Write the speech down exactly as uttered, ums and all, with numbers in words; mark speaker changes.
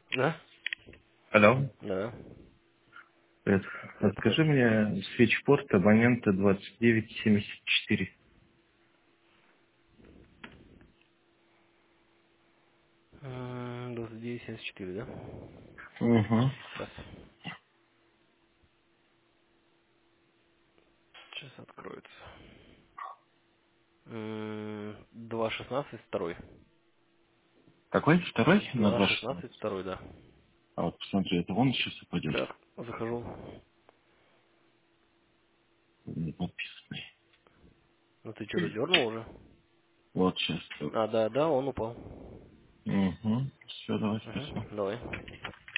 Speaker 1: Да?
Speaker 2: Алло.
Speaker 1: Да.
Speaker 2: Привет.
Speaker 1: Привет, привет.
Speaker 2: Расскажи мне свечпорт абонента двадцать девять семьдесят четыре.
Speaker 1: М, двадцать девять семьдесят четыре, да?
Speaker 2: Угу.
Speaker 1: Сейчас. Сейчас откроется. М, два шестнадцать второй.
Speaker 2: Какой? Второй на
Speaker 1: Два
Speaker 2: два
Speaker 1: шестнадцать
Speaker 2: шестнадцать.
Speaker 1: второй, да.
Speaker 2: А вот посмотри, это вон сейчас упадет.
Speaker 1: Так, захожу.
Speaker 2: Не подписанный.
Speaker 1: Ну ты что-то дернул уже?
Speaker 2: Вот сейчас.
Speaker 1: А, да, да, он упал.
Speaker 2: Угу. Все, давай, спасибо.
Speaker 1: Угу, давай.